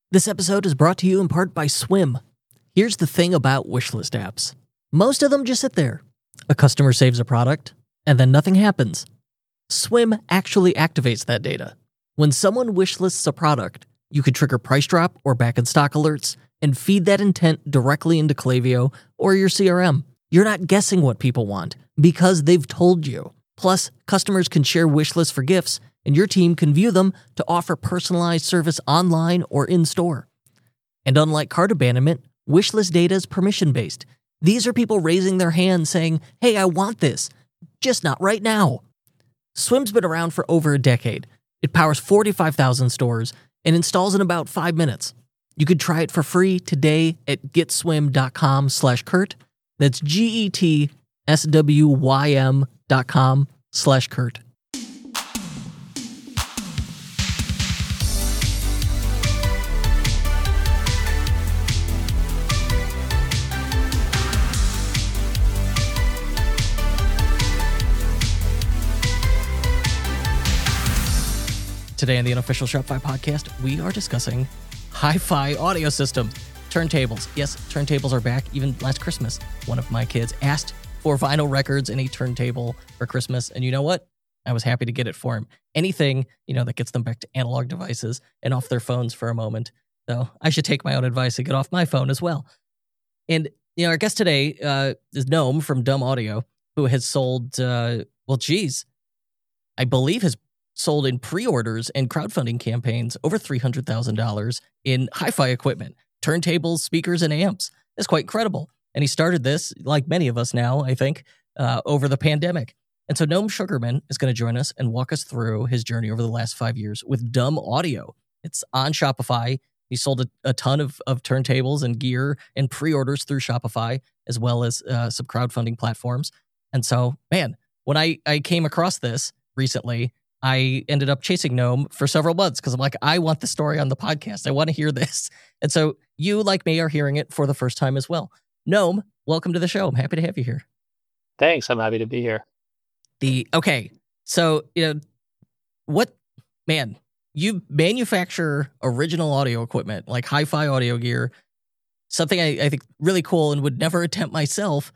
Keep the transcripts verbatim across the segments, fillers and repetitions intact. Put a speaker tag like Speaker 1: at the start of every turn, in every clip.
Speaker 1: This episode is brought to you in part by Swim. Here's the thing about wishlist apps. Most of them just sit there. A customer saves a product, and then nothing happens. Swim actually activates that data. When someone wishlists a product, you could trigger price drop or back in stock alerts and feed that intent directly into Klaviyo or your C R M. You're not guessing what people want because they've told you. Plus, customers can share wishlists for gifts, and your team can view them to offer personalized service online or in-store. And unlike cart abandonment, wishlist data is permission-based. These are people raising their hands saying, hey, I want this, just not right now. Swim's been around for over a decade. It powers forty-five thousand stores and installs in about five minutes. You could try it for free today at getswim.com slash Kurt. That's G-E-T-S-W-Y-M dot com slash Kurt. Today on the Unofficial Shopify podcast, we are discussing hi-fi audio systems, turntables. Yes, turntables are back. Even last Christmas, one of my kids asked for vinyl records and a turntable for Christmas. And you know what? I was happy to get it for him. Anything, you know, that gets them back to analog devices and off their phones for a moment. So I should take my own advice and get off my phone as well. And, you know, our guest today uh, is Gnome from Dumb Audio, who has sold, uh, well, geez, I believe has sold in pre-orders and crowdfunding campaigns over three hundred thousand dollars in hi-fi equipment, turntables, speakers, and amps. It's quite incredible. And he started this, like many of us now, I think, uh, over the pandemic. And so Gnome Sugarman is going to join us and walk us through his journey over the last five years with Dumb Audio. It's on Shopify. He sold a, a ton of, of turntables and gear and pre-orders through Shopify, as well as uh, some crowdfunding platforms. And so, man, when I, I came across this recently, I ended up chasing Gnome for several months because I'm like, I want the story on the podcast. I want to hear this. And so you, like me, are hearing it for the first time as well. Gnome, welcome to the show. I'm happy to have you here.
Speaker 2: Thanks. I'm happy to be here.
Speaker 1: The okay. So, you know, what, man, you manufacture original audio equipment, like hi-fi audio gear, something I, I think really cool and would never attempt myself.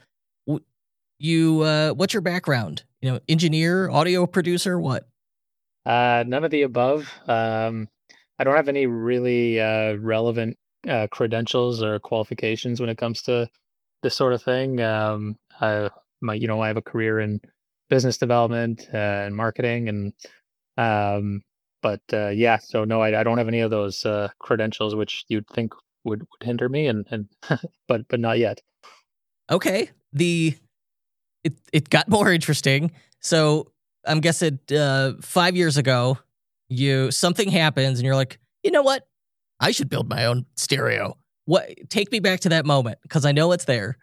Speaker 1: You, uh, what's your background? You know, engineer, audio producer, what?
Speaker 2: Uh, none of the above. Um, I don't have any really uh, relevant uh, credentials or qualifications when it comes to this sort of thing. Um, I, my, you know, I have a career in business development uh, and marketing, and um, but uh, yeah, so no, I, I don't have any of those uh, credentials, which you'd think would, would hinder me, and and but but not yet.
Speaker 1: Okay, the it it got more interesting. So I'm guessing uh, five years ago, you something happens and you're like, you know what? I should build my own stereo. What? Take me back to that moment because I know it's there.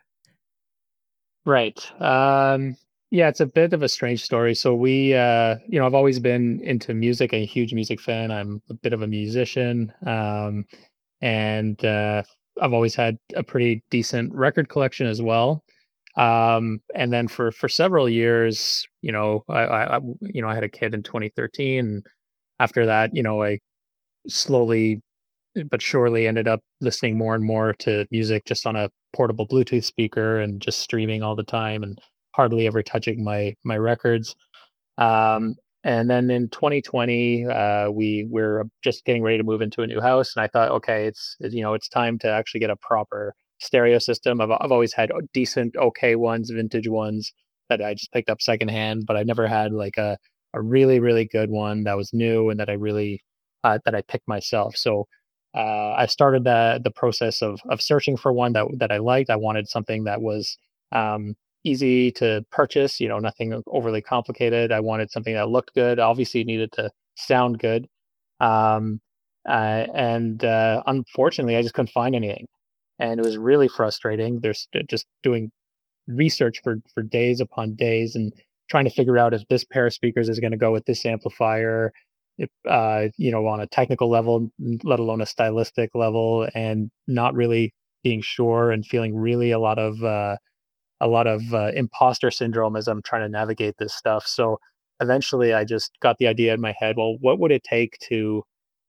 Speaker 2: Right. Um, yeah, it's a bit of a strange story. So we, uh, you know, I've always been into music, a huge music fan. I'm a bit of a musician, um, and uh, I've always had a pretty decent record collection as well. Um, and then for, for several years, you know, I, I, I- you know, I had a kid in twenty thirteen. And after that, you know, I slowly but surely ended up listening more and more to music just on a portable Bluetooth speaker and just streaming all the time and hardly ever touching my, my records. Um, and then in twenty twenty, uh, we were just getting ready to move into a new house, and I thought, okay, it's, you know, it's time to actually get a proper stereo system. I've I've always had decent, okay ones, vintage ones that I just picked up secondhand, but I never had like a a really really good one that was new and that I really uh, that I picked myself. So uh, I started the the process of of searching for one that that I liked. I wanted something that was um, easy to purchase, you know, nothing overly complicated. I wanted something that looked good. Obviously, it needed to sound good. Um, uh, and uh, unfortunately, I just couldn't find anything, and it was really frustrating. There's just doing research for for days upon days and trying to figure out if this pair of speakers is going to go with this amplifier, if uh, you know, on a technical level, let alone a stylistic level, and not really being sure and feeling really a lot of uh, a lot of uh, imposter syndrome as I'm trying to navigate this stuff. So eventually, I just got the idea in my head. Well, what would it take to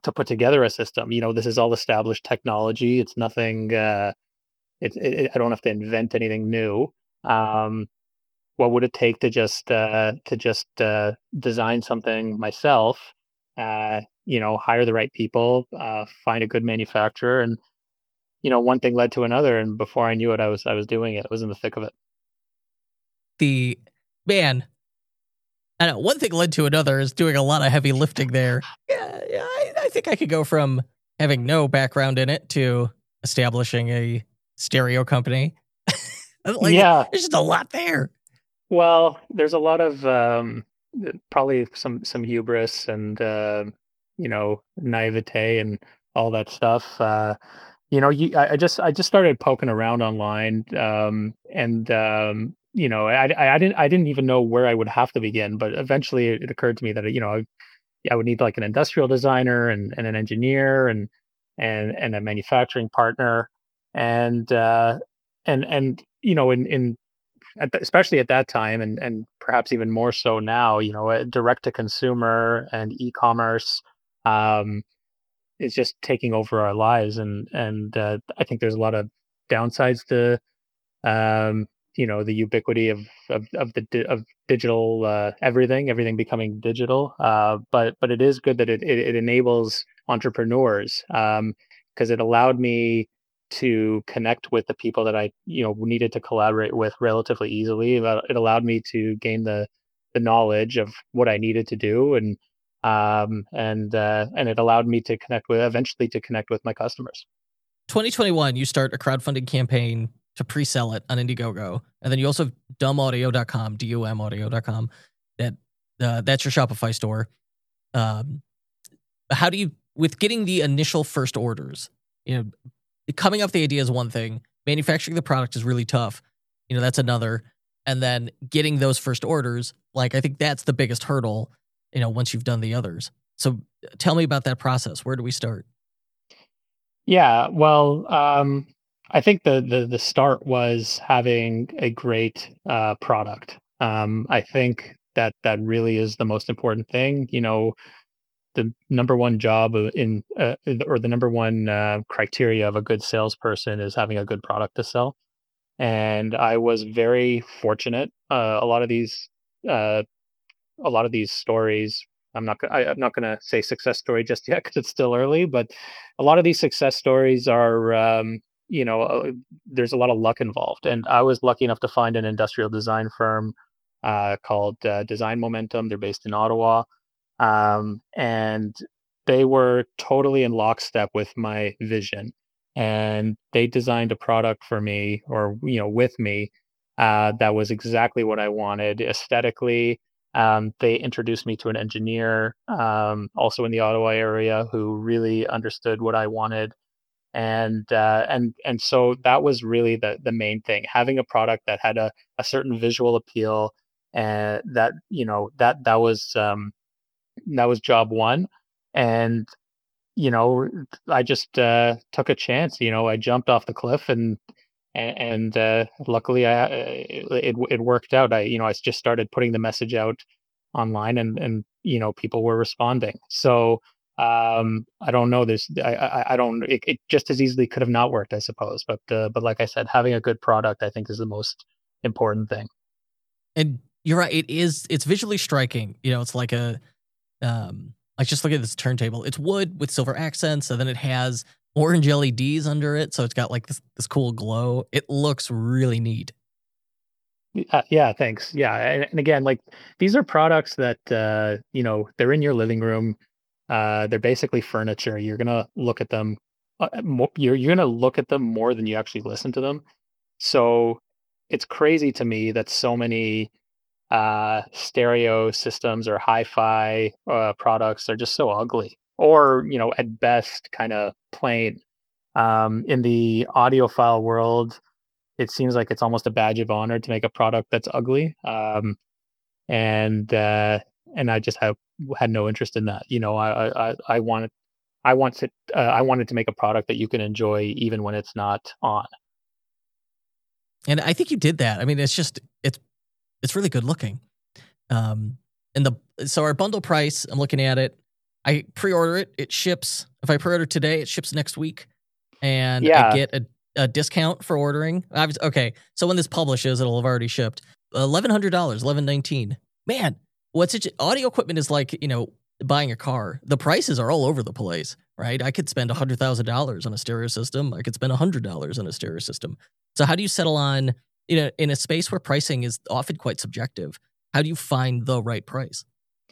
Speaker 2: to put together a system. You know, this is all established technology. It's nothing. Uh, it, it, I don't have to invent anything new. Um, what would it take to just uh, to just uh, design something myself? Uh, you know, hire the right people, uh, find a good manufacturer, and you know, one thing led to another, and before I knew it, I was I was doing it. I was in the thick of it.
Speaker 1: The man, I know one thing led to another is doing a lot of heavy lifting there. Yeah, yeah I, I think I could go from having no background in it to establishing a stereo company. Like,
Speaker 2: yeah,
Speaker 1: there's just a lot there.
Speaker 2: Well, there's a lot of um, probably some some hubris and uh, you know naivete and all that stuff. Uh, you know, you, I, I just I just started poking around online, um, and um, you know, I, I I didn't I didn't even know where I would have to begin, but eventually it, it occurred to me that you know I, I would need like an industrial designer and, and an engineer and and and a manufacturing partner and uh, and and you know in in at the, especially at that time and and perhaps even more so now, you know, uh, direct to consumer and e-commerce um, is just taking over our lives, and and uh, I think there's a lot of downsides to um, you know the ubiquity of of of the di- of digital uh, everything everything becoming digital. Uh, but but it is good that it it, it enables entrepreneurs um, because it allowed me to connect with the people that I you know needed to collaborate with relatively easily. It it allowed me to gain the the knowledge of what I needed to do, and um and uh and it allowed me to connect with eventually to connect with my customers.
Speaker 1: twenty twenty-one, you start a crowdfunding campaign to pre-sell it on Indiegogo. And then you also have dumb audio dot com, D U M audio dot com. That, uh, that's your Shopify store. Um, how do you, with getting the initial first orders, you know, coming up with the idea is one thing, manufacturing the product is really tough. You know, that's another. And then getting those first orders, like, I think that's the biggest hurdle, you know, once you've done the others. So tell me about that process. Where do we start?
Speaker 2: Yeah, well, um, I think the the the start was having a great uh, product. Um, I think that that really is the most important thing. You know, the number one job of- in uh, or the number one uh, criteria of a good salesperson is having a good product to sell. And I was very fortunate. Uh, a lot of these uh, a lot of these stories. I'm not. go- I, I'm not going to say success story just yet because it's still early. But a lot of these success stories are, um, you know, uh, there's a lot of luck involved. And I was lucky enough to find an industrial design firm uh, called uh, Design Momentum. They're based in Ottawa, um, and they were totally in lockstep with my vision. And they designed a product for me, or you know, with me, uh, that was exactly what I wanted aesthetically. Um, they introduced me to an engineer, um, also in the Ottawa area, who really understood what I wanted, and uh, and and so that was really the the main thing: having a product that had a, a certain visual appeal, and that you know that that was um, that was job one. And you know, I just uh, took a chance. You know, I jumped off the cliff, and and, and uh, luckily, I it it worked out. I you know I just started putting the message out online, and and you know people were responding. So um, I don't know. There's I I, I don't. It, it just as easily could have not worked, I suppose. But uh, but like I said, having a good product, I think, is the most important thing. And
Speaker 1: You're right. It is, it's visually striking. You know, it's like a, um, like just look at this turntable. It's wood with silver accents, and then it has orange L E Ds under it. So it's got like this, this cool glow. It looks really neat.
Speaker 2: Uh, yeah, thanks. Yeah, and, and again, like these are products that uh, you know they're in your living room. Uh, they're basically furniture. You're gonna look at them. Uh, mo- you're you're gonna look at them more than you actually listen to them. So it's crazy to me that so many uh, stereo systems or hi-fi uh, products are just so ugly, or you know, at best, kind of plain. Um, in the audiophile world, it seems like it's almost a badge of honor to make a product that's ugly. Um, and uh, and I just have had no interest in that. You know, I I I wanted I wanted uh, I wanted to make a product that you can enjoy even when it's not on.
Speaker 1: And I think you did that. I mean, it's just, it's, it's really good looking. Um, and the, so our bundle price, I'm looking at it, I pre-order it. It ships. If I pre-order today, it ships next week, and I
Speaker 2: Yeah.
Speaker 1: get a, a discount for ordering. I was, okay, so when this publishes, it'll have already shipped. Eleven hundred dollars, eleven nineteen. Man, what's it? Audio equipment is like, you know, buying a car. The prices are all over the place, right? I could spend a hundred thousand dollars on a stereo system. I could spend a hundred dollars on a stereo system. So how do you settle on, you know, in a space where pricing is often quite subjective? How do you find the right price?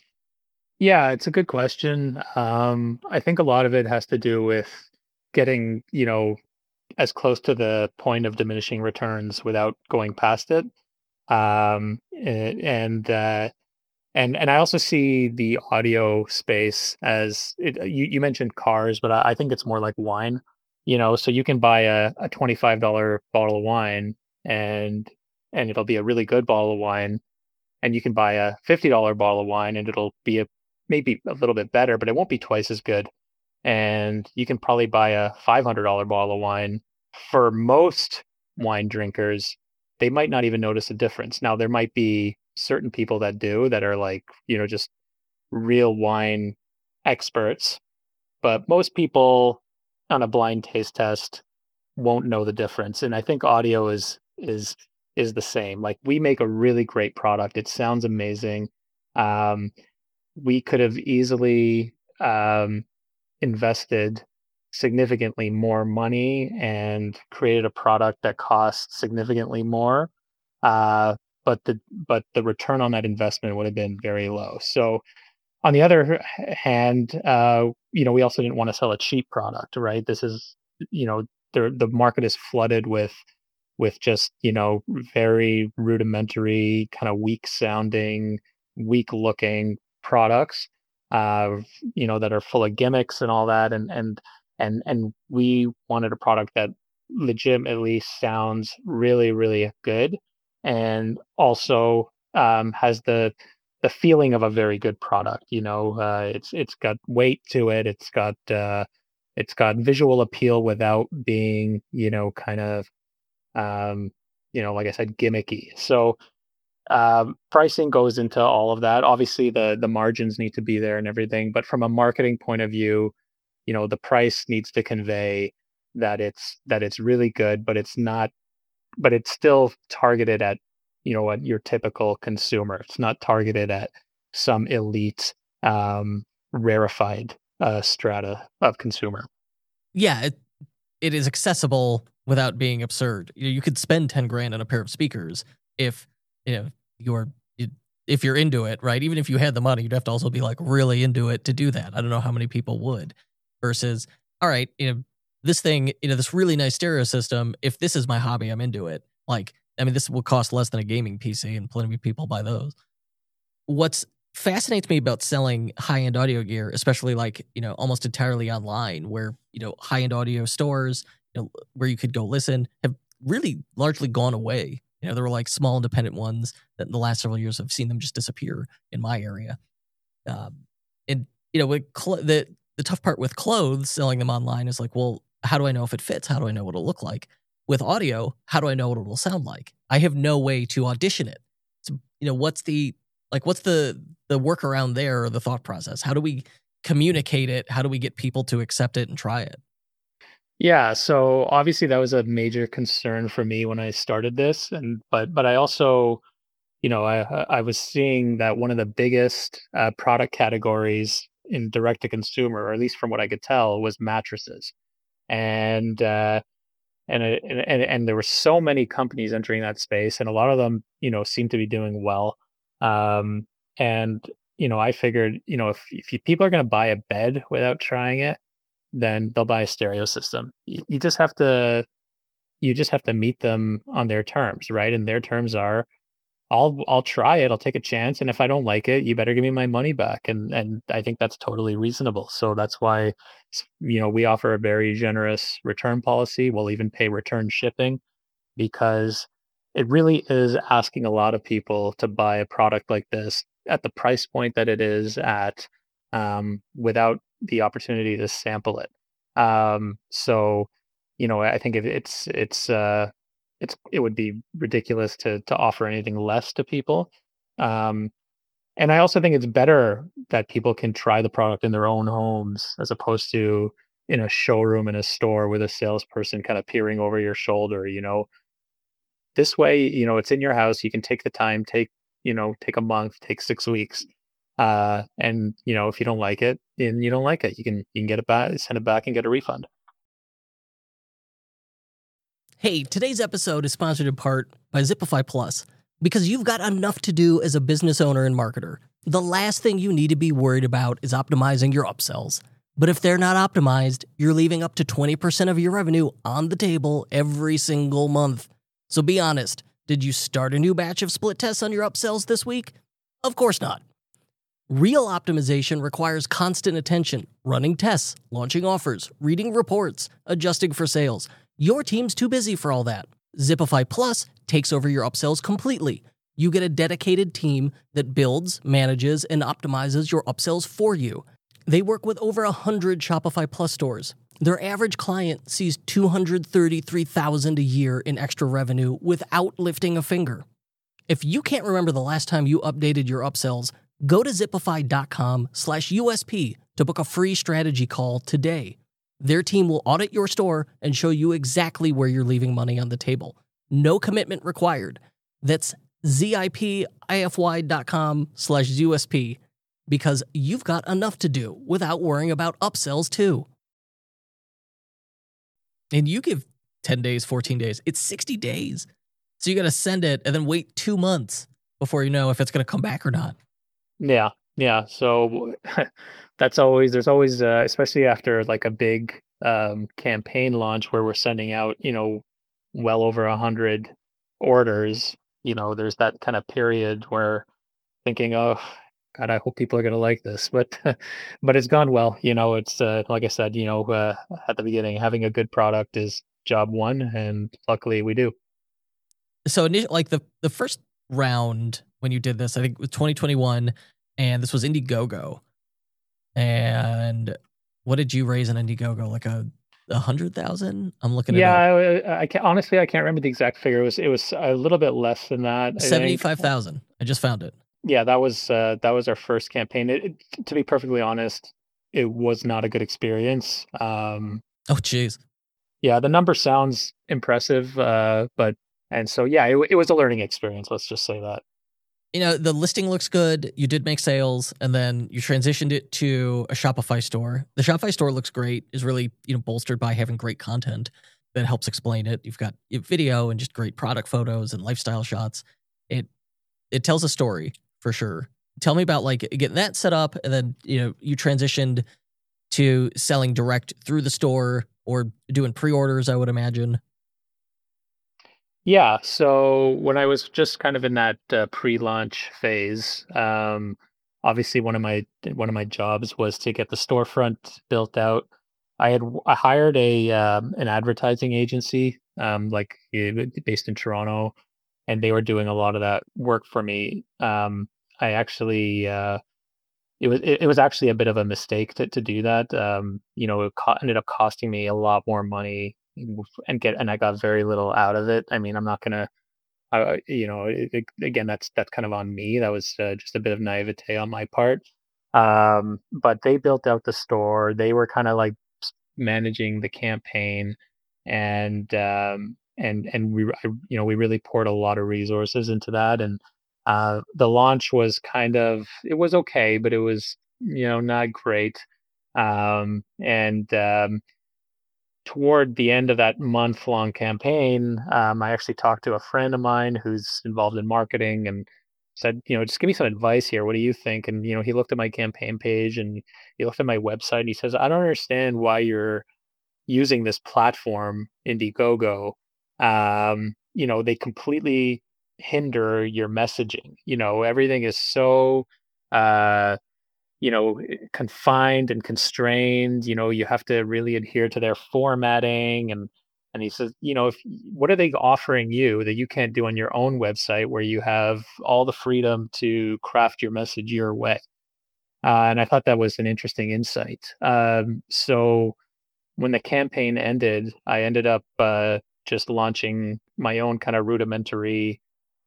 Speaker 2: Yeah, it's a good question. Um, I think a lot of it has to do with getting, you know, as close to the point of diminishing returns without going past it. Um, a- and uh, and and I also see the audio space as it, you, you mentioned cars, but I, I think it's more like wine. You know, so you can buy a, a twenty-five dollar bottle of wine and and it'll be a really good bottle of wine, and you can buy a fifty dollar bottle of wine and it'll be a maybe a little bit better, but it won't be twice as good. And you can probably buy a five hundred dollar bottle of wine. For most wine drinkers, they might not even notice a difference. Now, there might be certain people that do that are like, you know, just real wine experts, but most people on a blind taste test won't know the difference. And I think audio is is is the same. Like we make a really great product. It sounds amazing. Um, we could have easily um, invested significantly more money and created a product that costs significantly more. Uh, but the but the return on that investment would have been very low. So on the other h- hand, uh, you know, we also didn't want to sell a cheap product, right? This is, you know, the the market is flooded with with just, you know, very rudimentary, kind of weak sounding, weak looking products, uh, you know, that are full of gimmicks and all that. And and and and we wanted a product that legitimately sounds really, really good, and also um, has the the feeling of a very good product. You know, uh, it's it's got weight to it. It's got uh, it's got visual appeal without being, you know, kind of um, you know, like I said, gimmicky. So um, pricing goes into all of that. Obviously, the the margins need to be there and everything, but from a marketing point of view, you know, the price needs to convey that it's that it's really good, but it's not, but it's still targeted at, you know, what your typical consumer. It's not targeted at some elite, um, rarefied uh, strata of consumer.
Speaker 1: Yeah, it, it is accessible without being absurd. You know, you could spend ten grand on a pair of speakers if, you know, you're you- if you're into it, right? Even if you had the money, you'd have to also be like really into it to do that. I don't know how many people would. Versus, all right, you know, this thing, you know, this really nice stereo system. If this is my hobby, I'm into it. Like, I mean, this will cost less than a gaming P C, and plenty of people buy those. What's fascinates me about selling high-end audio gear, especially like, you know, almost entirely online, where, you know, high-end audio stores, you know, where you could go listen, have really largely gone away. You know, there were like small independent ones that in the last several years I've seen them just disappear in my area. Um, and you know, with cl- the the tough part with clothes, selling them online is like, well, how do I know if it fits? How do I know what it'll look like? With audio, how do I know what it'll sound like? I have no way to audition it. So, you know, what's the like, what's the the workaround there, or the thought process? How do we communicate it? How do we get people to accept it and try it?
Speaker 2: Yeah, so obviously that was a major concern for me when I started this, and but but I also, you know, I I was seeing that one of the biggest uh, product categories in direct to consumer, or at least from what I could tell, was mattresses. And uh, and it, and and and there were so many companies entering that space, and a lot of them, you know, seem to be doing well. Um, and you know, I figured, you know, if if you, people are going to buy a bed without trying it, then they'll buy a stereo system. You, you just have to you just have to meet them on their terms, right? And their terms are, I'll I'll try it. I'll take a chance, and if I don't like it, you better give me my money back. And and I think that's totally reasonable. So that's why, s- you know, we offer a very generous return policy. We'll even pay return shipping, because it really is asking a lot of people to buy a product like this at the price point that it is at, um, without the opportunity to sample it. Um, so, you know, I think it, it's it's uh, it's it would be ridiculous to to offer anything less to people. Um, And I also think it's better that people can try the product in their own homes as opposed to in a showroom in a store with a salesperson kind of peering over your shoulder, you know. This way, you know, it's in your house, you can take the time, take, you know, take a month, take six weeks. Uh, and you know, if you don't like it, then you don't like it. You can you can get it back, send it back and get a refund.
Speaker 1: Hey, today's episode is sponsored in part by Zipify Plus. Because you've got enough to do as a business owner and marketer. The last thing you need to be worried about is optimizing your upsells. But if they're not optimized, you're leaving up to twenty percent of your revenue on the table every single month. So be honest, did you start a new batch of split tests on your upsells this week? Of course not. Real optimization requires constant attention, running tests, launching offers, reading reports, adjusting for sales. Your team's too busy for all that. Zipify Plus takes over your upsells completely. You get a dedicated team that builds, manages, and optimizes your upsells for you. They work with over one hundred Shopify Plus stores. Their average client sees two hundred thirty-three thousand dollars a year in extra revenue without lifting a finger. If you can't remember the last time you updated your upsells, go to zipify.com slash USP to book a free strategy call today. Their team will audit your store and show you exactly where you're leaving money on the table. No commitment required. That's zipify.com slash USP because you've got enough to do without worrying about upsells too. And you give ten days, fourteen days. It's sixty days. So you got to send it and then wait two months before you know if it's going to come back or not.
Speaker 2: Yeah, yeah. So that's always there's always uh, especially after like a big um, campaign launch where we're sending out, you know, well over a hundred orders. You know, there's that kind of period where thinking, oh God, I hope people are going to like this, but but it's gone well. You know, it's uh, like I said, you know, uh, at the beginning, having a good product is job one, and luckily we do.
Speaker 1: So initially, like the, the first round when you did this, I think it was twenty twenty-one, and this was Indiegogo. And what did you raise in Indiegogo? Like a a hundred thousand? I'm looking
Speaker 2: Yeah,
Speaker 1: at
Speaker 2: I, I can't, honestly, I can't remember the exact figure. It was it was a little bit less than that. I think.
Speaker 1: seventy-five thousand. I just found it.
Speaker 2: Yeah, that was uh, that was our first campaign. It, it, to be perfectly honest, it was not a good experience. Um,
Speaker 1: Oh, geez.
Speaker 2: yeah, the number sounds impressive, uh, but and so yeah, it, it was a learning experience. Let's just say that.
Speaker 1: You know, the listing looks good. You did make sales, and then you transitioned it to a Shopify store. The Shopify store looks great, is really, you know, bolstered by having great content that helps explain it. You've got video and just great product photos and lifestyle shots. It it tells a story for sure. Tell me about like getting that set up, and then, you know, you transitioned to selling direct through the store or doing pre-orders, I would imagine.
Speaker 2: Yeah, so when I was just kind of in that uh, pre-launch phase, um, obviously one of my one of my jobs was to get the storefront built out. I had I hired a um, an advertising agency, um, like eh, based in Toronto, and they were doing a lot of that work for me. Um, I actually uh, it was it, it was actually a bit of a mistake to to do that. Um, you know, it co- ended up costing me a lot more money and get and I got very little out of it. I mean, I'm not gonna uh, you know, it, it, again, that's that's kind of on me. That was uh, just a bit of naivete on my part. Um, but they built out the store. They were kind of like s- managing the campaign, and um, and and we, I, you know, we really poured a lot of resources into that. And uh, the launch was kind of it was okay, but it was you know not great. Um, and um, Toward the end of that month long campaign, um, I actually talked to a friend of mine who's involved in marketing and said, you know, just give me some advice here. What do you think? And, you know, he looked at my campaign page and he looked at my website and he says, I don't understand why you're using this platform, Indiegogo. Um, you know, they completely hinder your messaging. You know, everything is so, uh, you know, eh, confined and constrained. You know, you have to really adhere to their formatting. And and he says, you know, if what are they offering you that you can't do on your own website where you have all the freedom to craft your message your way? Uh, and I thought that was an interesting insight. Um, so when the campaign ended, I ended up uh, just launching my own kind of rudimentary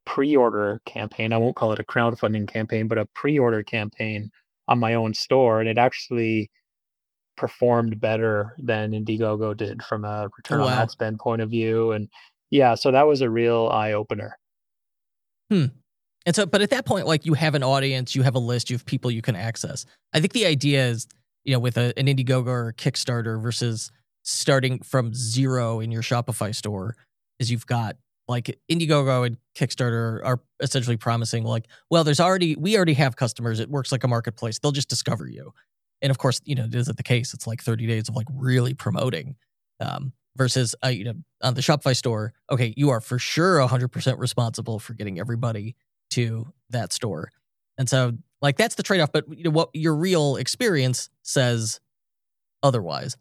Speaker 2: pre-order campaign. I won't call it a crowdfunding campaign, but a pre-order campaign on my own store, and it actually performed better than Indiegogo did from a
Speaker 1: Oh,
Speaker 2: return on ad
Speaker 1: wow.
Speaker 2: spend point of view. And yeah, so that was a real eye opener.
Speaker 1: Hmm. And so, but at that point, like you have an audience, you have a list, you have people you can access. I think the idea is, you know, with a, an Indiegogo or a Kickstarter versus starting from zero in your Shopify store, is you've got like Indiegogo and Kickstarter are essentially promising like, well, there's already, we already have customers. It works like a marketplace. They'll just discover you. And of course, you know, it isn't the case. It's like thirty days of like really promoting. Um, versus, uh, you know, on the Shopify store, okay, you are for sure one hundred percent responsible for getting everybody to that store. And so like that's the trade-off, but you know what your real experience says otherwise.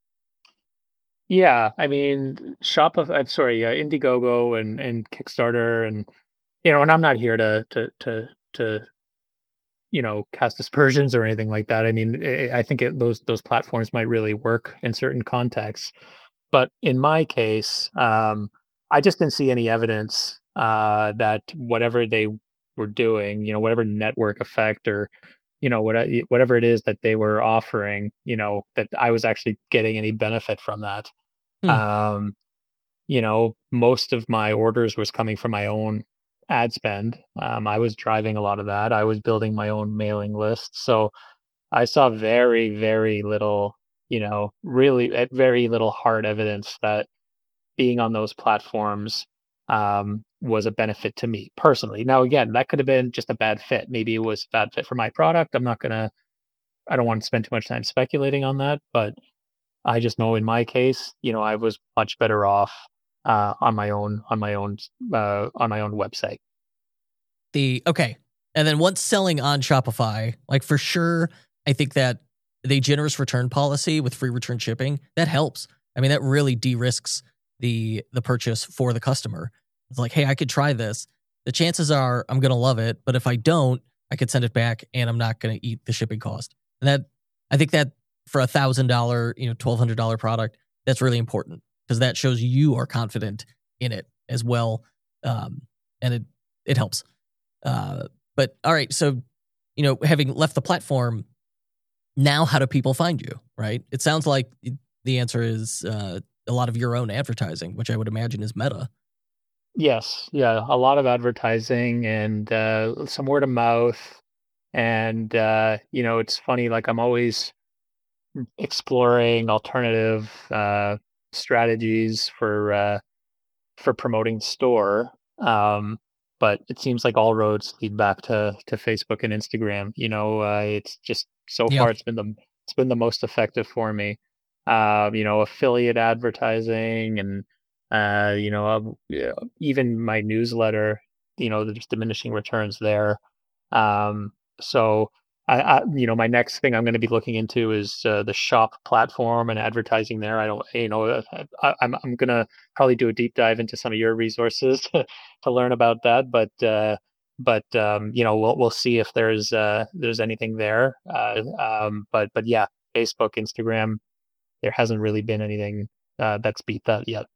Speaker 2: Yeah, I mean, Shopify, I'm sorry, uh, Indiegogo and and Kickstarter, and you know, and I'm not here to to to to you know cast aspersions or anything like that. I mean, I I think it, those those platforms might really work in certain contexts, but in my case, um, I just didn't see any evidence uh, that whatever they were doing, you know, whatever network effect or you know what whatever it is that they were offering, you know, that I was actually getting any benefit from that.
Speaker 1: Hmm.
Speaker 2: Um, you know, most of my orders was coming from my own ad spend. Um, I was driving a lot of that. I was building my own mailing list. So I saw very, very little, you know, really eh, very little hard evidence that being on those platforms um, was a benefit to me personally. Now, again, that could have been just a bad fit. Maybe it was a bad fit for my product. I'm not going to, I don't want to spend too much time speculating on that, but I just know in my case, you know, I was much better off uh, on my own on my own uh, on my own website.
Speaker 1: The okay. And then once selling on Shopify, like for sure, I think that the generous return policy with free return shipping, that helps. I mean, that really de-risks the the purchase for the customer. It's like, hey, I could try this. The chances are I'm gonna love it, but if I don't, I could send it back and I'm not gonna eat the shipping cost. And that I think that for a thousand dollar, you know, twelve hundred dollar product, that's really important because that shows you are confident in it as well. Um, and it it helps. Uh, but all right, so you know, having left the platform, now how do people find you? Right? It sounds like the answer is uh, a lot of your own advertising, which I would imagine is Meta.
Speaker 2: Yes, yeah, a lot of advertising and uh, some word of mouth, and uh, you know, it's funny. Like I'm always exploring alternative uh, strategies for uh, for promoting the store. Um, but it seems like all roads lead back to to Facebook and Instagram. You know, uh, it's just so
Speaker 1: Yeah.
Speaker 2: far it's been the it's been the most effective for me. Um, you know, affiliate advertising and uh, you know, uh, yeah, even my newsletter. You know, there's diminishing returns there. Um, so I, I, you know, my next thing I'm going to be looking into is uh, the shop platform and advertising there. I don't, you know, uh, I, I'm I'm gonna probably do a deep dive into some of your resources to, to learn about that. But uh, but um, you know, we'll we'll see if there's uh, there's anything there. Uh, um, but but yeah, Facebook, Instagram, there hasn't really been anything uh, that's beat that yet.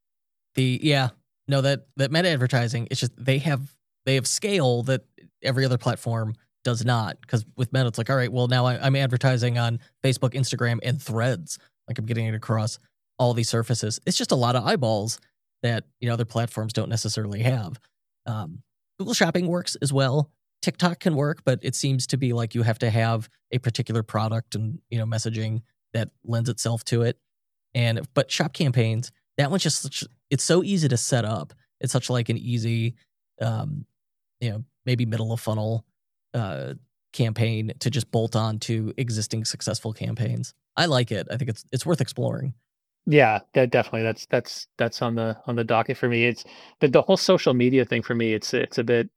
Speaker 1: The yeah, no that that Meta advertising, it's just they have they have scale that every other platform does not. Because with Meta, it's like, all right, well now I, I'm advertising on Facebook, Instagram, and Threads. Like I'm getting it across all these surfaces. It's just a lot of eyeballs that you know other platforms don't necessarily have. Um, Google Shopping works as well. TikTok can work, but it seems to be like you have to have a particular product and you know messaging that lends itself to it. And but shop campaigns, that one's just such, it's so easy to set up. It's such like an easy, um, you know, maybe middle of funnel uh, campaign to just bolt on to existing successful campaigns. I like it. I think it's it's worth exploring.
Speaker 2: Yeah, that definitely. That's that's that's on the on the docket for me. It's the the whole social media thing for me. It's it's a bit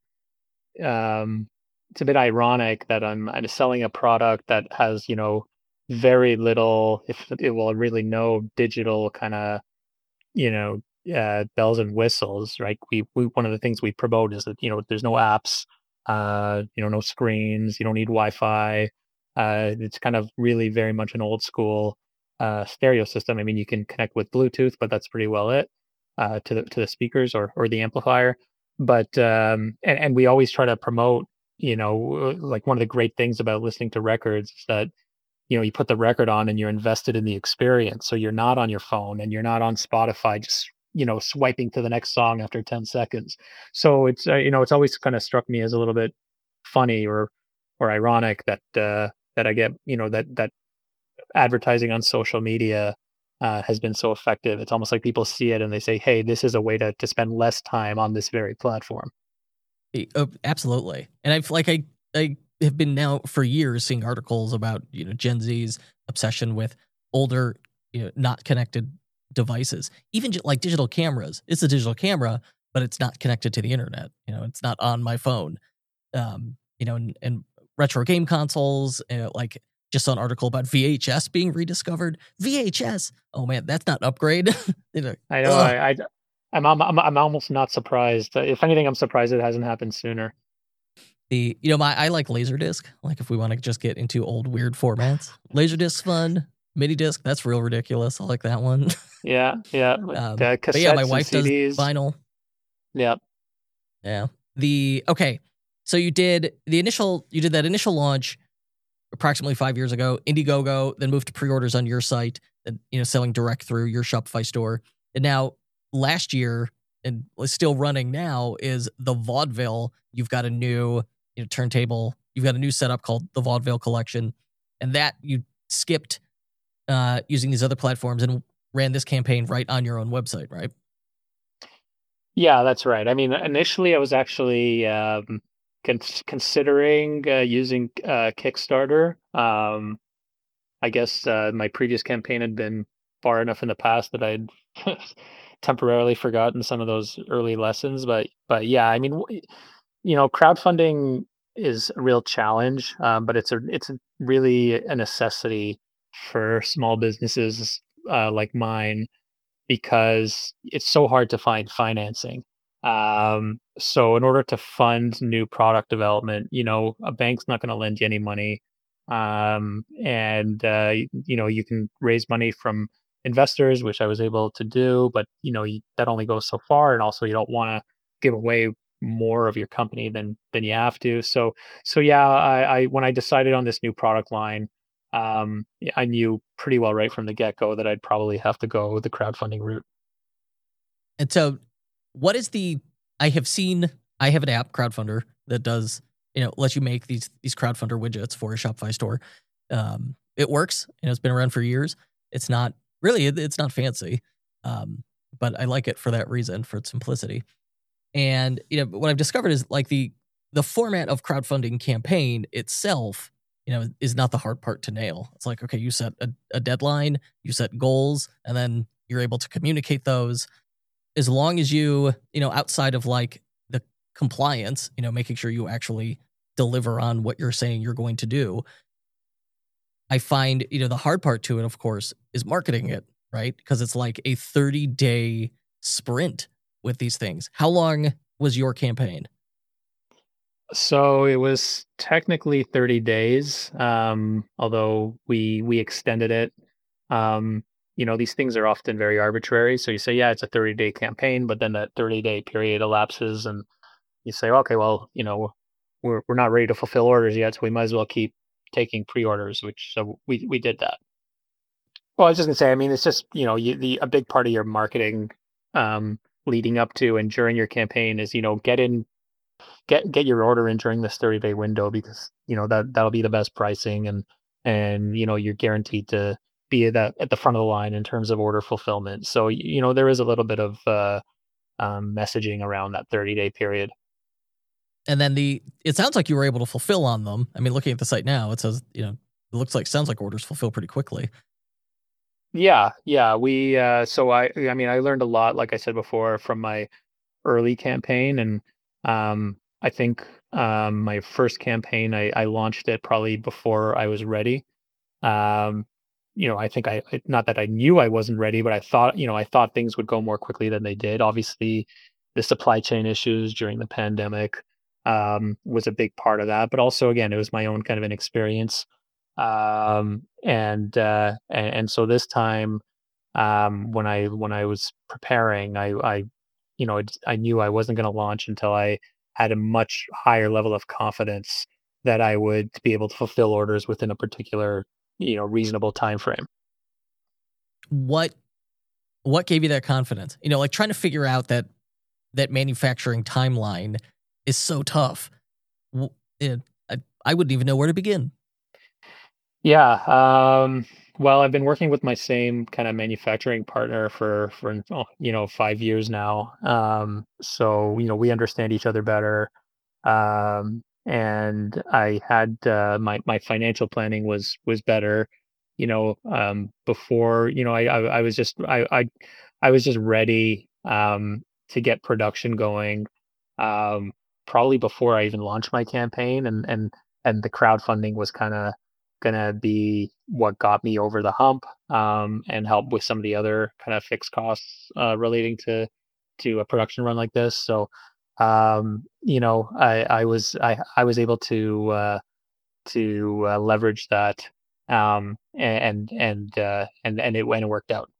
Speaker 2: um it's a bit ironic that I'm I'm selling a product that has, you know, very little, if it will really no digital kind of, you know, uh, bells and whistles, right? We we one of the things we promote is that, you know, there's no apps, uh, you know, no screens, you don't need Wi-Fi. Uh, it's kind of really very much an old school uh, stereo system. I mean, you can connect with Bluetooth, but that's pretty well it uh, to the to the speakers or or the amplifier. but um, and and we always try to promote. You know, like one of the great things about listening to records is that you know you put the record on and you're invested in the experience. So you're not on your phone and you're not on Spotify just you know swiping to the next song after ten seconds. So it's uh, you know it's always kind of struck me as a little bit funny or or ironic that uh, that I get you know that that advertising on social media uh, has been so effective. It's almost like people see it and they say, "Hey, this is a way to to spend less time on this very platform."
Speaker 1: E- oh, absolutely. And I've like I I have been now for years seeing articles about, you know, Gen Z's obsession with older, you know, not connected devices. Even ju- like digital cameras. It's a digital camera, but it's not connected to the internet. You know, it's not on my phone. Um, you know, and, and retro game consoles, uh, like just saw an article about V H S being rediscovered. V H S. Oh man, that's not an upgrade. You know,
Speaker 2: I know.
Speaker 1: ugh.
Speaker 2: I, I I'm, I'm I'm I'm almost not surprised. Uh, If anything, I'm surprised it hasn't happened sooner.
Speaker 1: The you know my I like Laserdisc. Like if we want to just get into old weird formats, Laserdisc's fun. Mini disc, that's real ridiculous. I like that one.
Speaker 2: Yeah, yeah. But,
Speaker 1: um,
Speaker 2: uh,
Speaker 1: but yeah, my
Speaker 2: cassettes and
Speaker 1: wife does
Speaker 2: C Ds.
Speaker 1: vinyl.
Speaker 2: Yeah.
Speaker 1: Yeah. The okay. So you did the initial. You did that initial launch approximately five years ago. Indiegogo, then moved to pre-orders on your site, and you know selling direct through your Shopify store. And now last year and still running now is the Vaudeville. You've got a new you know turntable. You've got a new setup called the Vaudeville Collection, and that you skipped uh, using these other platforms and ran this campaign right on your own website, right?
Speaker 2: Yeah, that's right. I mean, initially I was actually um, cons- considering uh, using uh, Kickstarter. Um, I guess uh, my previous campaign had been far enough in the past that I'd temporarily forgotten some of those early lessons. But but yeah, I mean, w- you know, crowdfunding is a real challenge, um, but it's a it's a really a necessity for small businesses uh, like mine because it's so hard to find financing. Um, so in order to fund new product development, you know, a bank's not going to lend you any money. Um, and uh, y- you know, you can raise money from investors, which I was able to do, but you know, you, that only goes so far, and also you don't want to give away more of your company than than you have to. So so yeah, I, I when I decided on this new product line, um, yeah, I knew pretty well right from the get go that I'd probably have to go the crowdfunding route.
Speaker 1: And so, what is the? I have seen. I have an app, Crowdfunder, that does you know lets you make these these Crowdfunder widgets for a Shopify store. Um, it works. You know, it's been around for years. It's not really. It, it's not fancy, um, but I like it for that reason, for its simplicity. And you know, what I've discovered is like the the format of crowdfunding campaign itself, you know, is not the hard part to nail. It's like, okay, you set a, a deadline, you set goals, and then you're able to communicate those. As long as you, you know, outside of like the compliance, you know, making sure you actually deliver on what you're saying you're going to do. I find, you know, the hard part to it, of course, is marketing it, right? Because it's like a thirty day sprint with these things. How long was your campaign?
Speaker 2: So it was technically thirty days, um, although we we extended it. Um, you know, these things are often very arbitrary. So you say, yeah, it's a thirty day campaign, but then that thirty day period elapses, and you say, okay, well, you know, we're we're not ready to fulfill orders yet, so we might as well keep taking pre-orders. Which so we we did that. Well, I was just gonna say, I mean, it's just you know, you, the a big part of your marketing um, leading up to and during your campaign is you know get in get get your order in during this thirty day window because you know that that'll be the best pricing and and you know you're guaranteed to be at that at the front of the line in terms of order fulfillment. So y- you know there is a little bit of uh, um, messaging around that thirty day period.
Speaker 1: And then the it sounds like you were able to fulfill on them. I mean, looking at the site now, it says, you know, it looks like sounds like orders fulfill pretty quickly.
Speaker 2: Yeah, yeah. We uh, so I I mean I learned a lot, like I said before, from my early campaign, and um, I think um, my first campaign I, I launched it probably before I was ready. Um, you know, I think I I- not that I knew I wasn't ready, but I thought, you know, I thought things would go more quickly than they did. Obviously, the supply chain issues during the pandemic um, was a big part of that, but also again, it was my own kind of inexperience. Um, and uh, and, and so this time, um, when I when I was preparing, I I you know, it, I knew I wasn't going to launch until I had a much higher level of confidence that I would be able to fulfill orders within a particular, you know, reasonable time frame.
Speaker 1: What what gave you that confidence? You know, like trying to figure out that that manufacturing timeline is so tough. W- it- I, I wouldn't even know where to begin.
Speaker 2: Yeah. Um, well, I've been working with my same kind of manufacturing partner for for oh, you know five years now. Um, so you know we understand each other better. Um, and I had uh, my my financial planning was was better. You know, um, before you know I I, I was just I, I I was just ready um, to get production going. Um, Probably before I even launched my campaign, and and and the crowdfunding was kind of gonna be what got me over the hump, um, and help with some of the other kind of fixed costs uh, relating to to a production run like this. So, um, you know, I I was I I was able to uh, to uh, leverage that, um, and and uh, and and it when it worked out.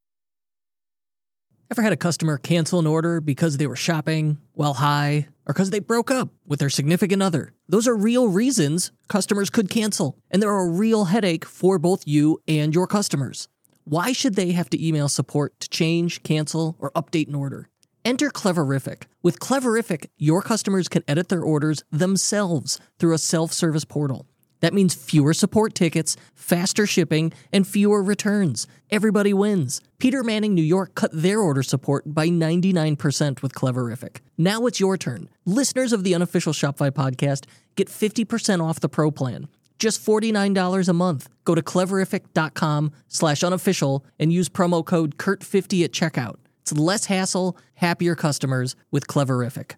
Speaker 1: Ever had a customer cancel an order because they were shopping while high or because they broke up with their significant other? Those are real reasons customers could cancel, and they're a real headache for both you and your customers. Why should they have to email support to change, cancel, or update an order? Enter Cleverific. With Cleverific, your customers can edit their orders themselves through a self-service portal. That means fewer support tickets, faster shipping, and fewer returns. Everybody wins. Peter Manning New York cut their order support by ninety-nine percent with Cleverific. Now it's your turn. Listeners of the Unofficial Shopify podcast get fifty percent off the Pro plan. Just forty-nine dollars a month. Go to cleverific.com slash unofficial and use promo code Kurt fifty at checkout. It's less hassle, happier customers with Cleverific.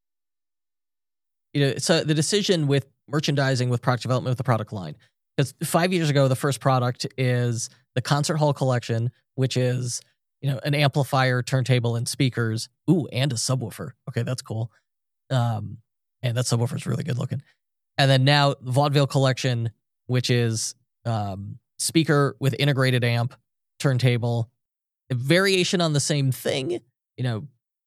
Speaker 1: You know, so the decision with merchandising, with product development, with the product line. Because five years ago, the first product is the Concert Hall Collection, which is, you know, an amplifier, turntable, and speakers. Ooh, and a subwoofer. Okay, that's cool. Um, and that subwoofer is really good looking. And then now the Vaudeville Collection, which is um, speaker with integrated amp, turntable, a variation on the same thing. You know,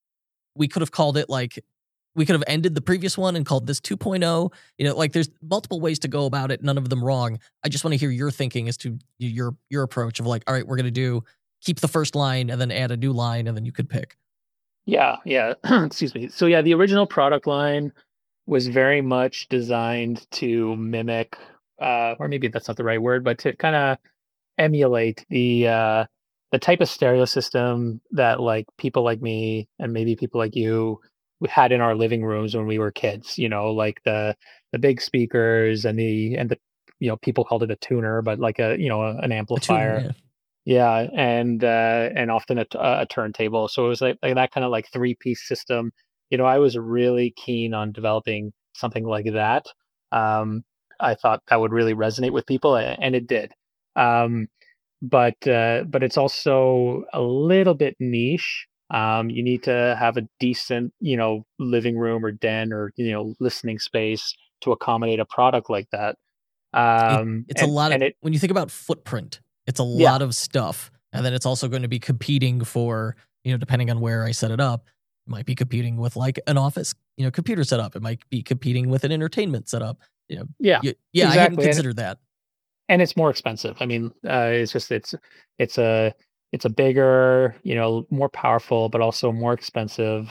Speaker 1: we could have called it like, we could have ended the previous one and called this two point oh. You know, like there's multiple ways to go about it, none of them wrong. I just want to hear your thinking as to your your approach of like, all right, we're going to do keep the first line and then add a new line, and then you could pick.
Speaker 2: Yeah, yeah. Excuse me. So yeah, the original product line was very much designed to mimic, uh, or maybe that's not the right word, but to kind of emulate the uh, the type of stereo system that like people like me and maybe people like you we had in our living rooms when we were kids. You know, like the the big speakers and the and the you know people called it a tuner, but like a you know a, an
Speaker 1: A tuner,
Speaker 2: amplifier.
Speaker 1: yeah.
Speaker 2: Yeah, and uh, and often a, t- a turntable. So it was like, like that kind of like three piece system. You know, I was really keen on developing something like that. Um, I thought that would really resonate with people, a- and it did. Um, but uh, but it's also a little bit niche. Um, you need to have a decent, you know, living room or den or you know listening space to accommodate a product like that.
Speaker 1: It,
Speaker 2: Um,
Speaker 1: it's a
Speaker 2: and
Speaker 1: lot of,
Speaker 2: and it
Speaker 1: when you think about footprint, it's a
Speaker 2: yeah
Speaker 1: lot of stuff. And then it's also going to be competing for, you know, depending on where I set it up, it might be competing with like an office, you know, computer setup. It might be competing with an entertainment setup. You know,
Speaker 2: yeah
Speaker 1: y- yeah, I hadn't
Speaker 2: exactly. And
Speaker 1: considered that.
Speaker 2: and it's more expensive. I mean, uh, it's just it's it's a it's a bigger, you know, more powerful, but also more expensive,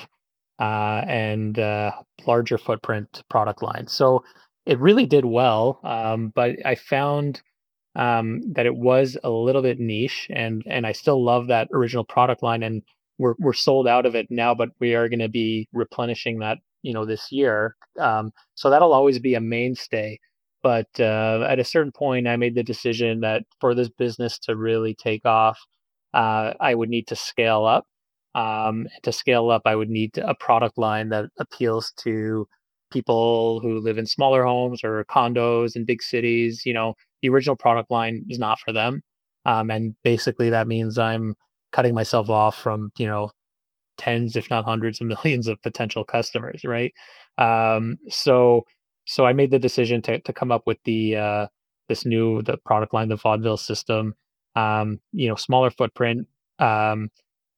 Speaker 2: uh, and uh, larger footprint product line. So it really did well, um, but I found um, that it was a little bit niche, and and I still love that original product line, and we're we're sold out of it now, but we are going to be replenishing that, you know, this year. Um, so that'll always be a mainstay. But uh, at a certain point, I made the decision that for this business to really take off, uh, I would need to scale up. Um, to scale up, I would need a product line that appeals to people who live in smaller homes or condos in big cities. You know, the original product line is not for them. Um, and basically that means I'm cutting myself off from, you know, tens, if not hundreds of millions of potential customers, right? Um, so so I made the decision to to come up with the uh, this new the product line, the Vaudeville system. Um, you know, smaller footprint, um,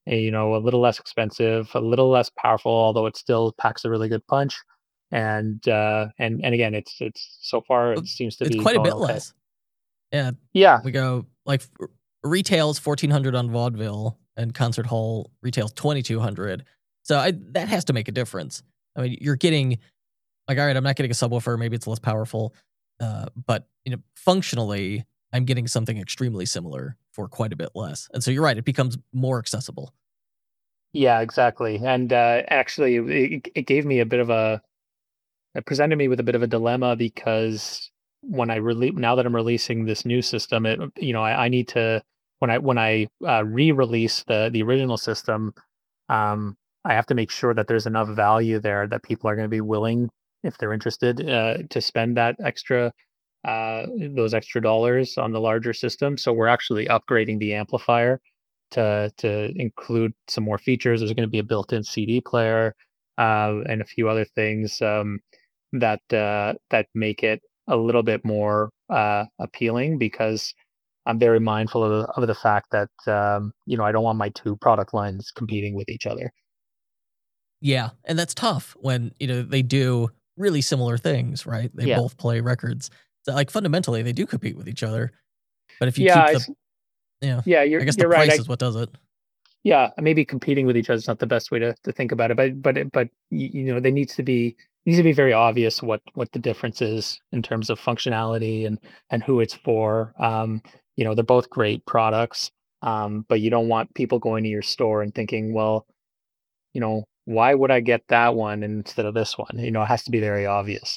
Speaker 2: eh, you know, a little less expensive, a little less powerful, although it still packs a really good punch. And uh, and and again, it's it's so far
Speaker 1: Uh,
Speaker 2: it seems to
Speaker 1: It's
Speaker 2: be
Speaker 1: quite a
Speaker 2: going
Speaker 1: bit
Speaker 2: okay.
Speaker 1: less. Yeah,
Speaker 2: Yeah,
Speaker 1: we go like r- retails fourteen hundred on vaudeville, and concert hall retails twenty-two hundred. So I, that has to make a difference. I mean, you're getting like, all right, I'm not getting a subwoofer, maybe it's less powerful, uh, but you know, functionally, I'm getting something extremely similar for quite a bit less. And so you're right, it becomes more accessible.
Speaker 2: yeah, exactly. And uh, actually, it, it gave me a bit of a it presented me with a bit of a dilemma because when I release now that I'm releasing this new system, it you know I, I need to when I when I uh, re-release the the original system, um, I have to make sure that there's enough value there that people are going to be willing, if they're interested, uh, to spend that extra uh, those extra dollars on the larger system. So we're actually upgrading the amplifier to to include some more features. There's going to be a built-in C D player uh, and a few other things um, that uh, that make it a little bit more uh, appealing because I'm very mindful of the, of the fact that um, you know I don't want my two product lines competing with each other.
Speaker 1: Yeah, and that's tough when, you know, they do really similar things, right? They
Speaker 2: Yeah,
Speaker 1: both play records. So like fundamentally they do compete with each other. But if you
Speaker 2: yeah,
Speaker 1: keep the,
Speaker 2: it's,
Speaker 1: you know,
Speaker 2: yeah. You're
Speaker 1: I guess the
Speaker 2: you're right.
Speaker 1: price
Speaker 2: I
Speaker 1: is what does it.
Speaker 2: Yeah, maybe competing with each other is not the best way to, to think about it, but but it- but y- you know, there needs to be needs to be very obvious what what the difference is in terms of functionality and and who it's for. Um, you know, they're both great products, um, but you don't want people going to your store and thinking, well, you know, why would I get that one instead of this one? You know, it has to be very obvious.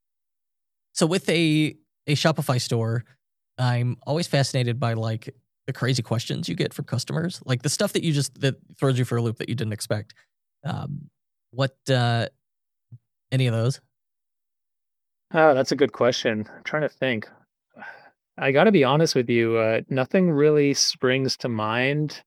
Speaker 1: So with a a Shopify store, I'm always fascinated by like the crazy questions you get from customers, like the stuff that you just that throws you for a loop that you didn't expect. Um, what uh, any of those?
Speaker 2: Oh, that's a good question. I'm trying to think. I got to be honest with you. Uh, nothing really springs to mind.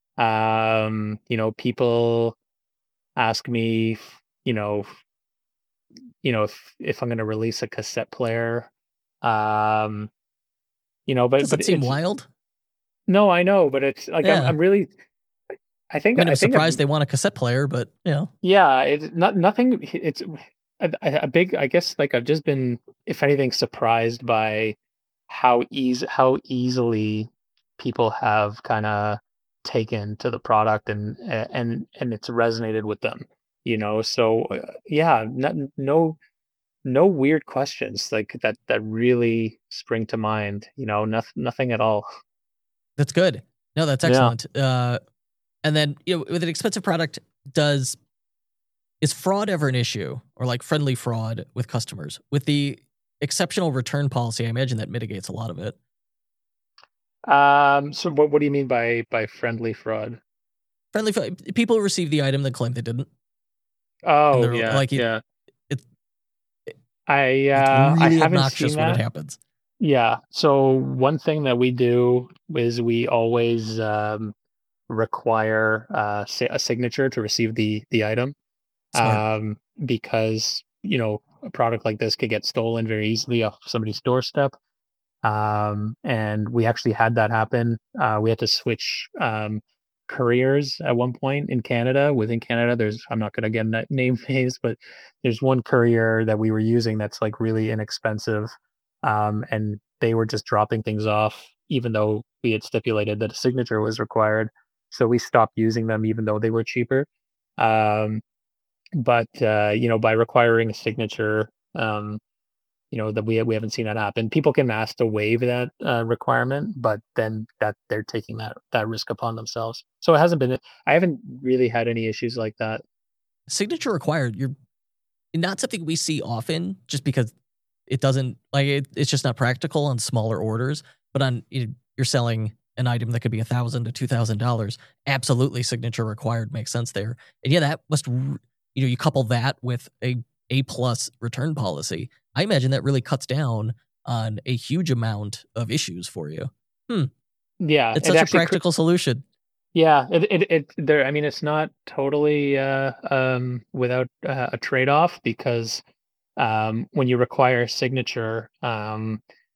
Speaker 2: Um, you know, people ask me, f- you know, f- you know, if if I'm going to release a cassette player. Um, you know, but but
Speaker 1: Doesn't seem
Speaker 2: it's
Speaker 1: wild.
Speaker 2: no, I know, but it's like I'm
Speaker 1: Yeah,
Speaker 2: I'm really I
Speaker 1: I
Speaker 2: think
Speaker 1: mean, I'm
Speaker 2: I think
Speaker 1: surprised
Speaker 2: I'm
Speaker 1: they want a cassette player, but you know,
Speaker 2: yeah, it's not nothing. It's a, a a big. I guess like I've just been, if anything, surprised by how easy how easily people have kind of taken to the product and and and it's resonated with them. You know, so uh, yeah, no, no no weird questions like that that really spring to mind. You know, nothing nothing at all.
Speaker 1: that's good. No, that's
Speaker 2: Yeah.
Speaker 1: excellent. Uh, and then you know, with an expensive product, does is fraud ever an issue or like friendly fraud with customers? With the exceptional return policy, I imagine that mitigates a lot of it.
Speaker 2: Um. So what what do you mean by by friendly fraud?
Speaker 1: Friendly fraud, people receive the item then claim they didn't, and
Speaker 2: Oh
Speaker 1: they're
Speaker 2: yeah,
Speaker 1: like, it,
Speaker 2: yeah.
Speaker 1: it
Speaker 2: I
Speaker 1: it's
Speaker 2: uh I
Speaker 1: really
Speaker 2: haven't seen
Speaker 1: obnoxious when it
Speaker 2: that.
Speaker 1: happens.
Speaker 2: Yeah. So one thing that we do is we always um require uh si- a signature to receive the the item.
Speaker 1: Smart.
Speaker 2: Um because, you know, a product like this could get stolen very easily off somebody's doorstep. Um and we actually had that happen. Uh we had to switch um couriers at one point in Canada. Within Canada, there's I'm not gonna get na- name names, but there's one courier that we were using that's like really inexpensive. Um and they were just dropping things off even though we had stipulated that a signature was required. So we stopped using them even though they were cheaper. Um but uh, you know, by requiring a signature, um you know that we we haven't seen that happen. People can ask to waive that uh, requirement, but then that they're taking that that risk upon themselves. So it hasn't been. I haven't really had any issues like that.
Speaker 1: Signature required. You're not something we see often, just because it doesn't like it, it's just not practical on smaller orders. But on you you're selling an item that could be a thousand to two thousand dollars, absolutely signature required makes sense there. And yeah, that must r- you know you couple that with a A plus return policy. I imagine that really cuts down on a huge amount of issues for you. Hmm,
Speaker 2: Yeah,
Speaker 1: it's
Speaker 2: it
Speaker 1: such a
Speaker 2: actually. cr-
Speaker 1: practical solution.
Speaker 2: Yeah, it it, it there. I mean, it's not totally uh, um, without uh, a trade off because um, when you require a signature, um,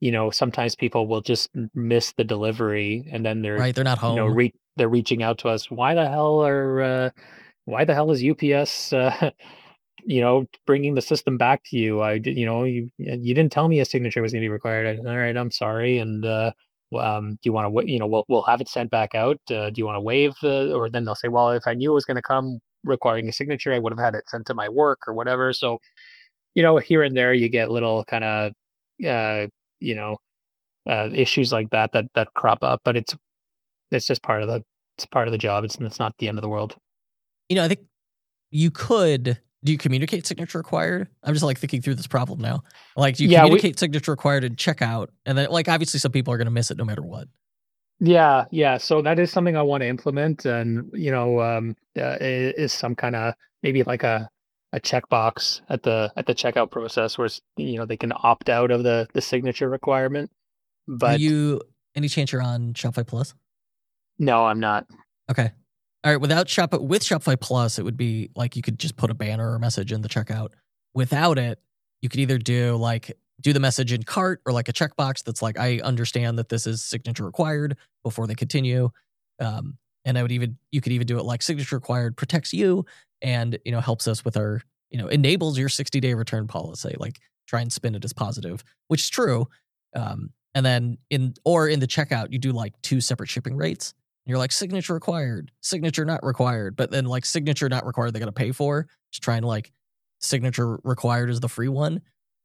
Speaker 2: you know, sometimes people will just m- miss the delivery, and then they're,
Speaker 1: Right? They're not
Speaker 2: you know,
Speaker 1: home.
Speaker 2: re- they're reaching out to us. Why the hell are uh, why the hell is U P S, uh, you know, bringing the system back to you? I did, you know, you you didn't tell me a signature was going to be required. I, All right, I'm sorry. And uh, w- um, do you want to, you know, we'll we'll have it sent back out. Uh, do you want to waive the? Or then they'll say, well, if I knew it was going to come requiring a signature, I would have had it sent to my work or whatever. So, you know, here and there, you get little kind of, uh, you know, uh, issues like that that that crop up. But it's it's just part of the it's part of the job. It's it's not the end of the world.
Speaker 1: You know, I think you could. Do you communicate signature required? I'm just like thinking through this problem now. Like, do you
Speaker 2: Yeah, we
Speaker 1: communicate signature required in checkout, and then like obviously some people are going to miss it no matter what.
Speaker 2: Yeah, yeah. So that is something I want to implement, and you know, um, uh, i- is some kind of maybe like a a checkbox at the at the checkout process where s- you know they can opt out of the the signature requirement.
Speaker 1: Are
Speaker 2: But
Speaker 1: you any chance you're on Shopify Plus?
Speaker 2: no, I'm not.
Speaker 1: Okay. All right. Without Shop with Shopify Plus, it would be like you could just put a banner or message in the checkout. Without it, you could either do like do the message in cart or like a checkbox that's like, I understand that this is signature required before they continue. Um, and I would even you could even do it like signature required protects you and you know helps us with our you know enables your sixty day return policy. Like try and spin it as positive, which is true. Um, and then in or in the checkout, you do like two separate shipping rates. You're like signature required, signature not required, but then like signature not required, they got to pay for. Just trying to like signature required is the free one.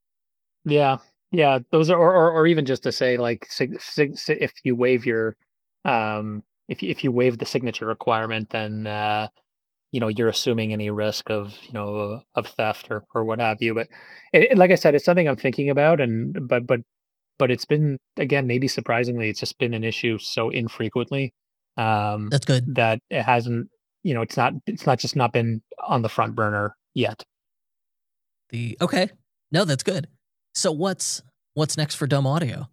Speaker 2: Yeah, yeah. Those are, or or, or even just to say like, sig, sig, si- if you waive your, um, if you, if you waive the signature requirement, then uh, you know you're assuming any risk of you know of theft or or what have you. But it, it- like I said, it's something I'm thinking about, and but but but it's been, again, maybe surprisingly, it's just been an issue so infrequently, um,
Speaker 1: That's good.
Speaker 2: that it hasn't, you know, it's not it's not just not been on the front burner yet.
Speaker 1: The okay, no, that's good. So what's what's next for Dumb Audio?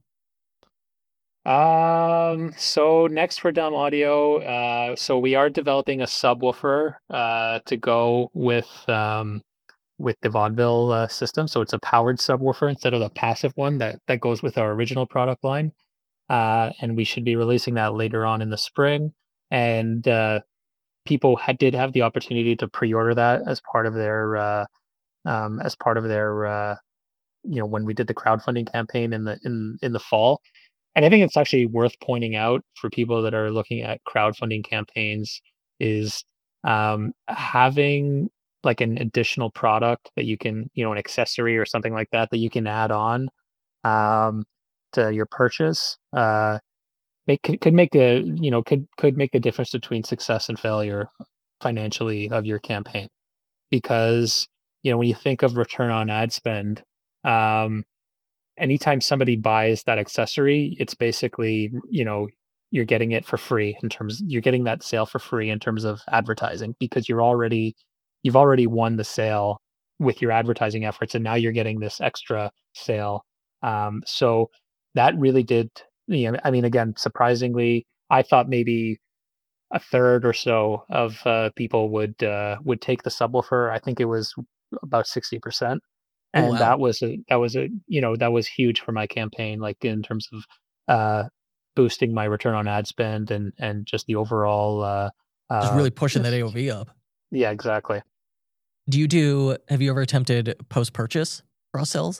Speaker 2: Um, so next for dumb audio, uh, so we are developing a subwoofer uh to go with um with the vaudeville uh, system. So it's a powered subwoofer instead of the passive one that that goes with our original product line. Uh, and we should be releasing that later on in the spring. And uh, people had, did have the opportunity to pre-order that as part of their uh, um, as part of their uh, you know, when we did the crowdfunding campaign in the in in the fall. And I think it's actually worth pointing out for people that are looking at crowdfunding campaigns is um, having like an additional product that you can, you know, an accessory or something like that that you can add on um, to your purchase. Uh, make could, could make a you know could could make the difference between success and failure financially of your campaign, because you know when you think of return on ad spend, um, anytime somebody buys that accessory, it's basically, you know, you're getting it for free in terms you're getting that sale for free in terms of advertising, because you're already you've already won the sale with your advertising efforts, and now you're getting this extra sale. Um, so that really did, you know, I mean, again, surprisingly, I thought maybe a third or so of uh, people would uh, would take the subwoofer. I think it was about sixty percent,
Speaker 1: Oh
Speaker 2: and
Speaker 1: wow,
Speaker 2: that was a that was a you know that was huge for my campaign, like in terms of uh, boosting my return on ad spend and and just the overall. Uh,
Speaker 1: just
Speaker 2: uh,
Speaker 1: really pushing that
Speaker 2: yes.
Speaker 1: A O V up.
Speaker 2: Yeah, exactly.
Speaker 1: Do you do? Have you ever attempted post purchase cross sells?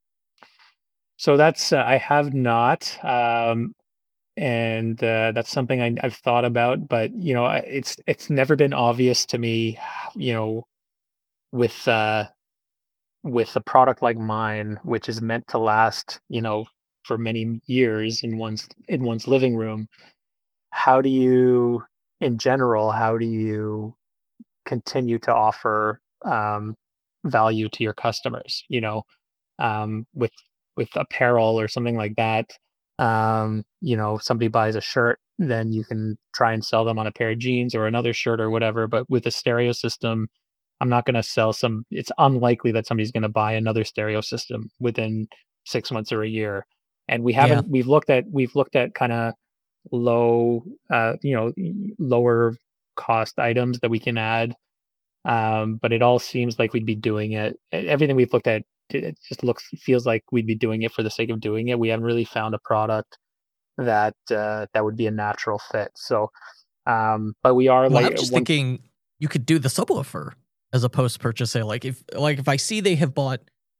Speaker 2: So that's uh, I have not, um, and uh, that's something I, I've thought about, but you know, I- it's it's never been obvious to me, you know, with uh, with a product like mine, which is meant to last, you know, for many years in one's in one's living room. How do you, in general, how do you continue to offer um, value to your customers? You know, um, with with apparel or something like that. Um, you know, somebody buys a shirt, then you can try and sell them on a pair of jeans or another shirt or whatever. But with a stereo system, I'm not going to sell some. It's unlikely that somebody's going to buy another stereo system within six months or a year. And we
Speaker 1: Yeah,
Speaker 2: haven't. We've looked at. We've looked at kind of low, uh, you know, lower cost items that we can add. Um, but it all seems like we'd be doing it. e- Everything we've looked at it just looks feels like we'd be doing it for the sake of doing it. We haven't really found a product that uh, that would be a natural fit. So, um, but we are
Speaker 1: Well,
Speaker 2: like
Speaker 1: I'm just
Speaker 2: one.
Speaker 1: thinking you could do the subwoofer as a post-purchase sale. Like if like if I see they have bought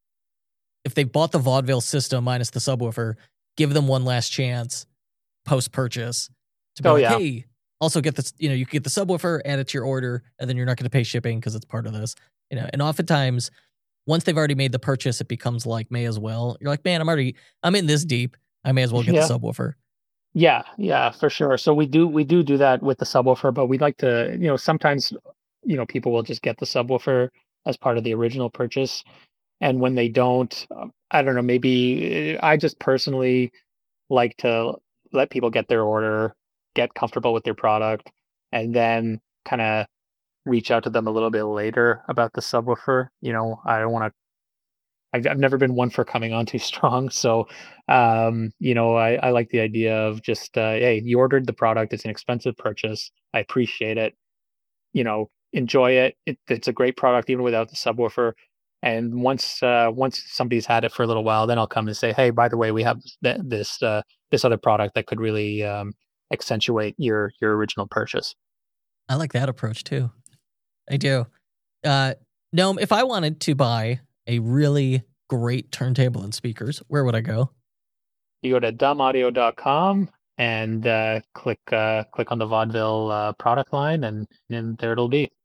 Speaker 1: if they bought the vaudeville system minus the subwoofer, give them one last chance post-purchase to be
Speaker 2: Oh
Speaker 1: like,
Speaker 2: yeah,
Speaker 1: hey, also get this, you know, you can get the subwoofer, add it to your order, and then you're not going to pay shipping because it's part of this. You know, and oftentimes once they've already made the purchase, it becomes like may as well. You're like, man, I'm already I'm in this deep. I may as well get
Speaker 2: yeah.
Speaker 1: the subwoofer.
Speaker 2: Yeah, yeah, for sure. So we do we do do that with the subwoofer, but we'd like to, you know, sometimes, you know, people will just get the subwoofer as part of the original purchase, and when they don't, um, I don't know, maybe uh, I just personally like to let people get their order, get comfortable with their product, and then kind of reach out to them a little bit later about the subwoofer. You know, I don't want to I've, I've never been one for coming on too strong. So, um, you know, I, I like the idea of just, uh, hey, you ordered the product. It's an expensive purchase. I appreciate it. You know, enjoy it. it it's a great product even without the subwoofer. And once uh, once somebody's had it for a little while, then I'll come and say, hey, by the way, we have th- this uh, this other product that could really um, accentuate your your original purchase.
Speaker 1: I like that approach too. I do. Uh, Gnome, if I wanted to buy a really great turntable and speakers, where would I go?
Speaker 2: You go to dumb audio dot com and uh, click uh, click on the vaudeville uh, product line, and and there it'll be.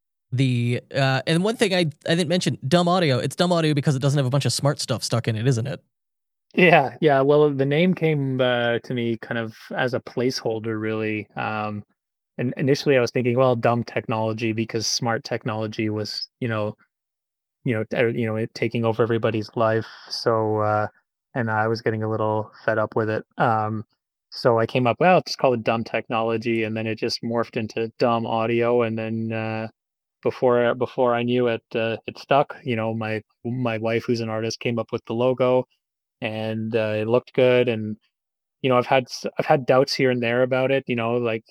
Speaker 1: The uh, and one thing I I didn't mention, Dumb Audio. It's Dumb Audio because it doesn't have a bunch of smart stuff stuck in it, isn't it?
Speaker 2: Yeah, yeah. Well, the name came uh, to me kind of as a placeholder, really. Um, and initially, I was thinking, well, dumb technology because smart technology was, you know, you know, t- you know, it taking over everybody's life. So, uh, and I was getting a little fed up with it. Um, so I came up, well, just call it dumb technology, and then it just morphed into dumb audio, and then uh, before before I knew it, uh, it stuck. You know, my my wife, who's an artist, came up with the logo, and uh, it looked good. And you know, I've had s- I've had doubts here and there about it. You know, like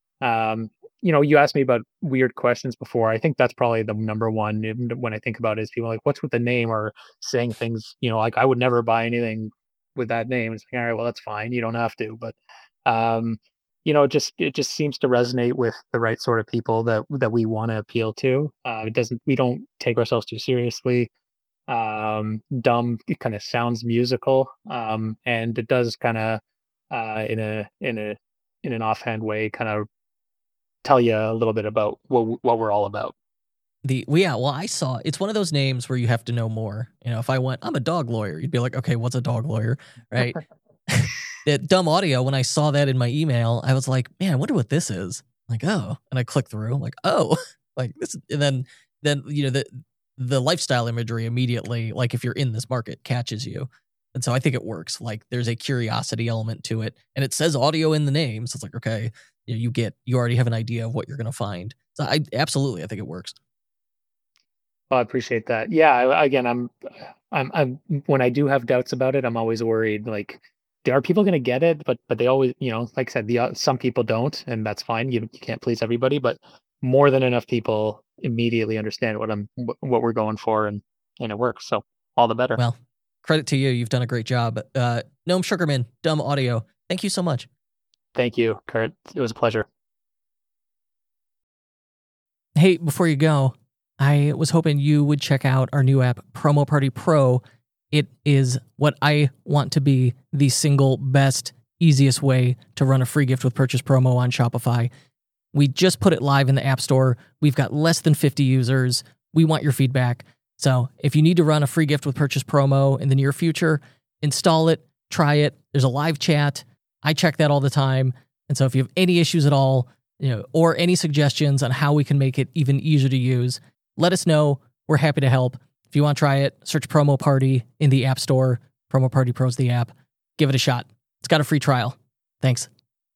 Speaker 2: um, you know, you asked me about weird questions before. I think that's probably the number one in- when I think about it is people are like, what's with the name or saying things, you know, like I would never buy anything with that name. It's like, all right, well, that's fine. You don't have to. But um, you know, it just it just seems to resonate with the right sort of people that that we want to appeal to. Uh, it doesn't we don't take ourselves too seriously. Um, dumb it kind of sounds musical. Um, and it does kind of uh in a in a in an offhand way kind of tell you a little bit about what what we're all about.
Speaker 1: The well, yeah, well, I saw it's one of those names where you have to know more. You know, if I went, I'm a dog lawyer, you'd be like, okay, what's a dog lawyer, right? That Dumb Audio. When I saw that in my email, I was like, man, I wonder what this is. Like, oh, and I clicked through, I'm like, oh, like this, and then then you know the the lifestyle imagery immediately, like if you're in this market, catches you. And so I think it works. Like there's a curiosity element to it, and it says audio in the name, so it's like, okay, you know, you get you already have an idea of what you're gonna find. So I absolutely, I think it works.
Speaker 2: Well, I appreciate that. Yeah, I, again, I'm, I'm, I'm. When I do have doubts about it, I'm always worried. Like, are people going to get it? But, but they always, you know, like I said, the uh, some people don't, and that's fine. You, you can't please everybody, but more than enough people immediately understand what I'm, wh- what we're going for, and and it works. So all the better.
Speaker 1: Well, credit to you. You've done a great job. Uh, Gnome Sugarman, Dumb Audio. Thank you so much.
Speaker 2: Thank you, Kurt. It was a pleasure.
Speaker 1: Hey, before you go, I was hoping you would check out our new app, Promo Party Pro. It is what I want to be the single best, easiest way to run a free gift with purchase promo on Shopify. We just put it live in the App Store. We've got less than fifty users. We want your feedback. So if you need to run a free gift with purchase promo in the near future, install it, try it. There's a live chat. I check that all the time. And so if you have any issues at all, you know, or any suggestions on how we can make it even easier to use, let us know. We're happy to help. If you want to try it, search Promo Party in the App Store. Promo Party Pro's the app. Give it a shot. It's got a free trial. Thanks.